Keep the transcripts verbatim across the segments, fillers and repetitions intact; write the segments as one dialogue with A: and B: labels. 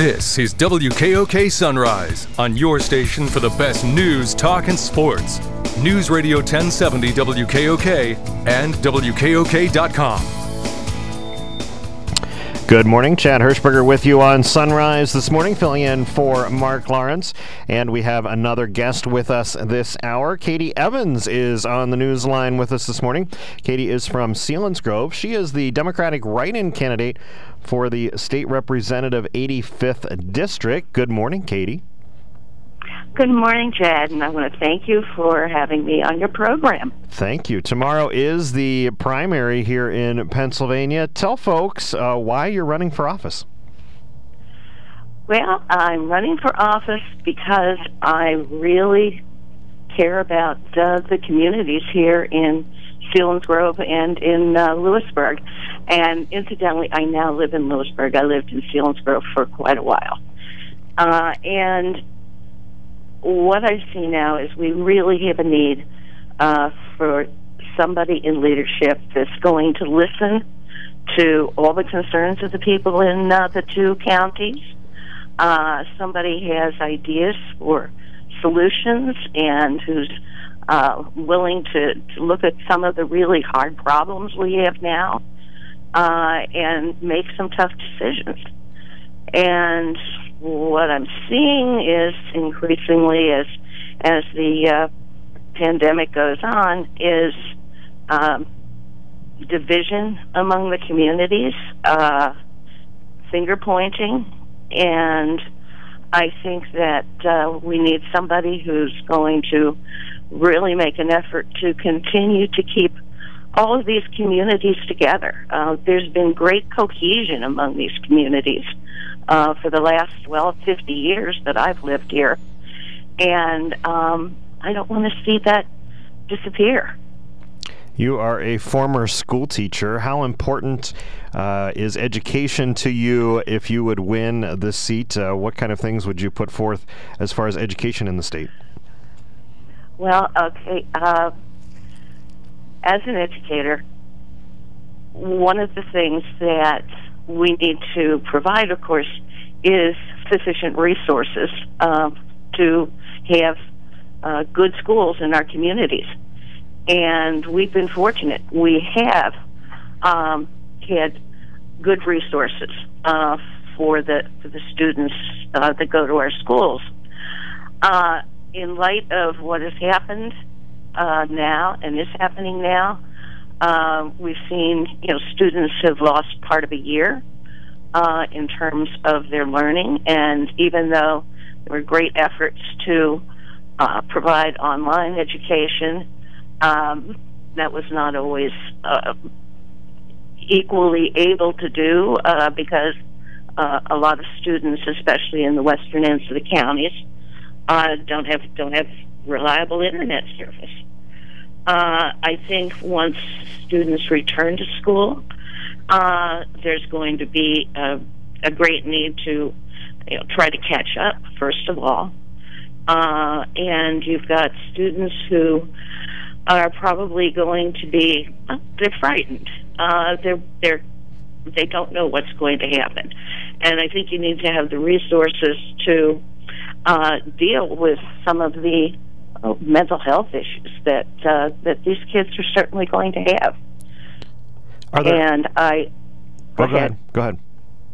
A: This is W K O K Sunrise, on your station for the best news, talk, and sports. News Radio ten seventy W K O K and W K O K dot com.
B: Good morning, Chad Hirschberger with you on Sunrise this morning, filling in for Mark Lawrence. And we have another guest with us this hour. Katie Evans is on the news line with us this morning. Katie is from Selinsgrove. She is the Democratic write-in candidate for the State Representative eighty-fifth District. Good morning, Katie.
C: Good morning, Chad, and I want to thank you for having me on your program.
B: Thank you. Tomorrow is the primary here in Pennsylvania. Tell folks uh, why you're running for office.
C: Well, I'm running for office because I really care about uh, the communities here in Selinsgrove and in uh, Lewisburg. And incidentally, I now live in Lewisburg. I lived in Selinsgrove for quite a while. Uh, and what I see now is we really have a need uh, for somebody in leadership that's going to listen to all the concerns of the people in uh, the two counties. Uh, somebody has ideas for solutions and who's uh, willing to, to look at some of the really hard problems we have now uh, and make some tough decisions. And what I'm seeing is increasingly as as the uh, pandemic goes on is um, division among the communities, uh, finger pointing, and I think that uh, we need somebody who's going to really make an effort to continue to keep all of these communities together. Uh, there's been great cohesion among these communities uh, for the last, well, fifty years that I've lived here. And um, I don't want to see that disappear.
B: You are a former school teacher. How important uh, is education to you if you would win the seat? Uh, what kind of things would you put forth as far as education in the state?
C: Well, okay, uh, as an educator, one of the things that we need to provide, of course, is sufficient resources uh, to have uh, good schools in our communities. And we've been fortunate. We have um, had good resources uh, for the for the students uh, that go to our schools. Uh, in light of what has happened uh, now and is happening now, uh, we've seen you know students have lost part of a year uh, in terms of their learning. And even though there were great efforts to uh, provide online education, Um, that was not always uh, equally able to do uh, because uh, a lot of students, especially in the western ends of the counties, uh, don't have don't have reliable internet service. Uh, I think once students return to school, uh, there's going to be a, a great need to you know, try to catch up, first of all. Uh, and you've got students who are probably going to be, well, they're frightened. Uh, they're, they're, they don't know what's going to happen. And I think you need to have the resources to uh, deal with some of the uh, mental health issues that uh, that these kids are certainly going to have.
B: Are there...
C: And I...
B: Go, oh, go ahead. Go ahead.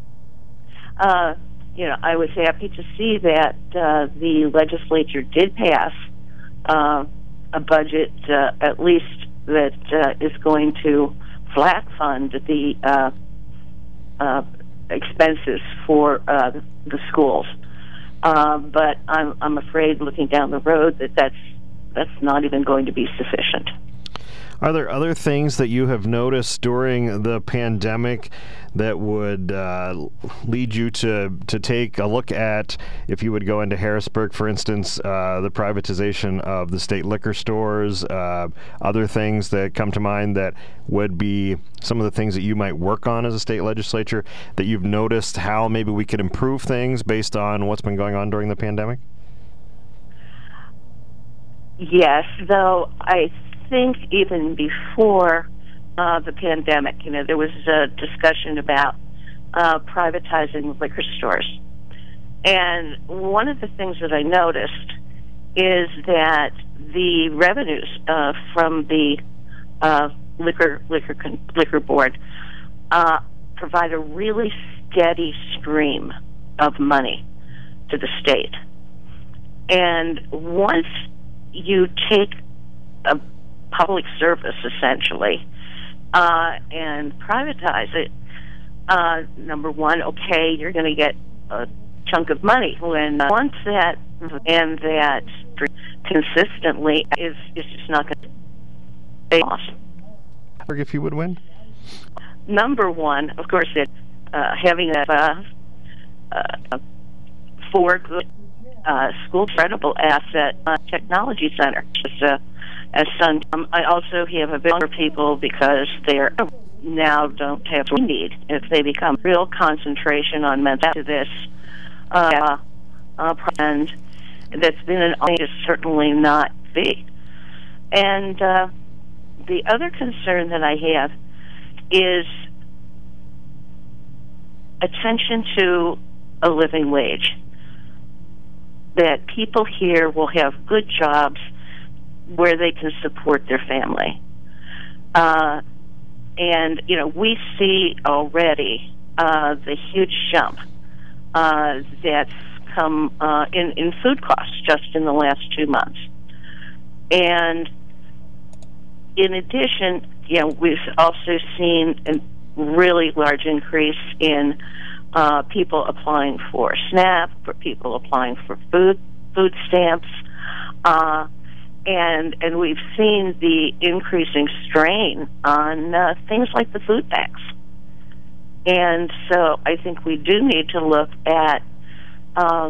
C: Uh, you know, I was happy to see that uh, the legislature did pass uh, a budget, uh, at least that uh, is going to flat fund the uh, uh, expenses for uh, the schools. Uh, but I'm, I'm afraid, looking down the road, that that's that's not even going to be sufficient.
B: Are there other things that you have noticed during the pandemic that would uh, lead you to, to take a look at, if you would go into Harrisburg, for instance, uh, the privatization of the state liquor stores, uh, other things that come to mind that would be some of the things that you might work on as a state legislature, that you've noticed how maybe we could improve things based on what's been going on during the pandemic?
C: Yes, though I think even before uh, the pandemic, you know, there was a discussion about uh, privatizing liquor stores. And one of the things that I noticed is that the revenues uh, from the uh, liquor liquor liquor board uh, provide a really steady stream of money to the state. And once you take a public service, essentially, uh, and privatize it, uh, number one, okay, you're going to get a chunk of money. When uh, once that and that consistently is is just not going to pay off.
B: If you would win?
C: Number one, of course, it uh, having a uh, uh, four good uh, school credible asset uh, technology center. Just, uh, as son, um, I also have a bit more people because they're now don't have what we need if they become real concentration on mental to this uh, uh, and that's been an is certainly not big. And uh, the other concern that I have is attention to a living wage. That people here will have good jobs where they can support their family. Uh, and, you know, we see already uh, the huge jump uh, that's come uh, in, in food costs just in the last two months. And in addition, you know, we've also seen a really large increase in uh, people applying for SNAP, for people applying for food food stamps, uh, and and we've seen the increasing strain on uh, things like the food banks. And so I think we do need to look at uh,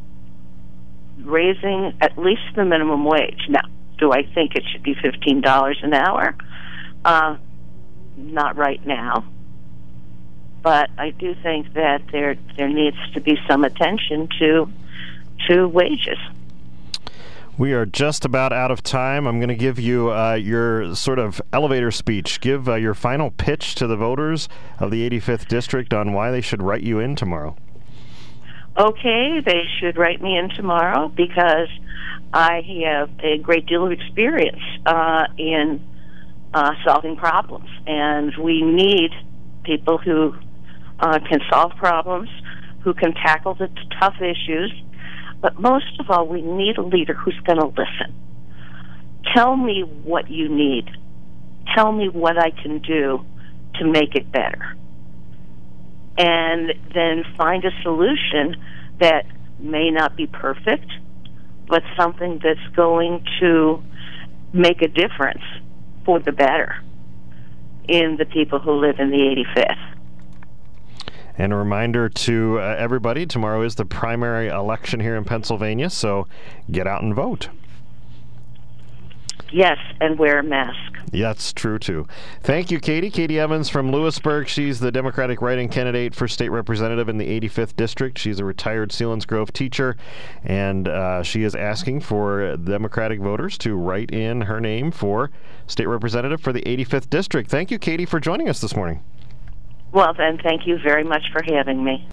C: raising at least the minimum wage. Now, do I think it should be fifteen dollars an hour? Uh, not right now. But I do think that there there needs to be some attention to to wages.
B: We are just about out of time. I'm going to give you uh, your sort of elevator speech. Give uh, your final pitch to the voters of the eighty-fifth District on why they should write you in tomorrow.
C: Okay, they should write me in tomorrow because I have a great deal of experience uh, in uh, solving problems, and we need people who uh, can solve problems, who can tackle the t- tough issues, but most of all, we need a leader who's going to listen. Tell me what you need. Tell me what I can do to make it better. And then find a solution that may not be perfect, but something that's going to make a difference for the better in the people who live in the eighty-fifth.
B: And a reminder to uh, everybody, tomorrow is the primary election here in Pennsylvania, so get out and vote.
C: Yes, and wear a mask.
B: Yeah, that's true, too. Thank you, Katie. Katie Evans from Lewisburg. She's the Democratic write-in candidate for state representative in the eighty-fifth District. She's a retired Selinsgrove teacher, and uh, she is asking for Democratic voters to write in her name for state representative for the eighty-fifth District. Thank you, Katie, for joining us this morning.
C: Well, then, thank you very much for having me.